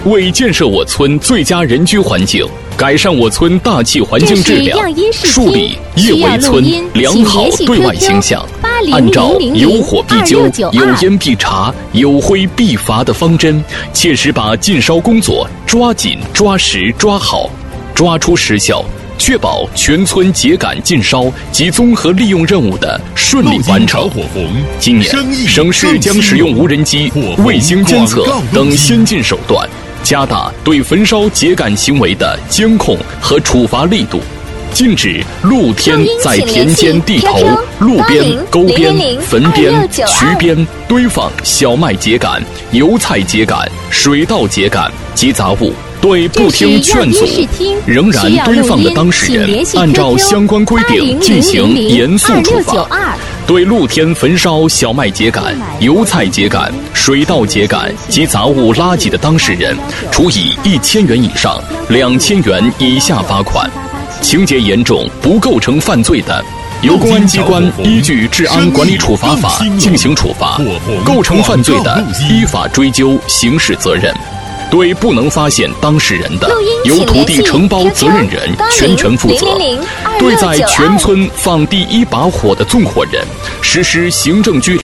为建设我村最佳人居环境，改善我村大气环境质量，树立叶围村良好对外形象，按照有火必究、有烟必查、有灰必罚的方针，切实把禁烧工作抓紧、抓实、抓好，抓出实效，确保全村秸秆禁烧及综合利用任务的顺利完成。今年，省市将使用无人机、卫星监测等先进手段，加大对焚烧秸秆行为的监控和处罚力度，禁止露天在田间地头、路边、沟边、坟边、渠边堆放小麦秸秆、油菜秸秆、水稻秸秆及杂物。对不听劝阻、仍然堆放的当事人，按照相关规定进行严肃处罚。对露天焚烧小麦秸秆、油菜秸秆、水稻秸秆及杂物垃圾的当事人，处以1000元以上2000元以下罚款；情节严重不构成犯罪的，由公安机关依据《治安管理处罚法》进行处罚；构成犯罪的，依法追究刑事责任。对不能发现当事人的，由土地承包责任人全权负责；对在全村放第一把火的纵火人，实施行政拘留。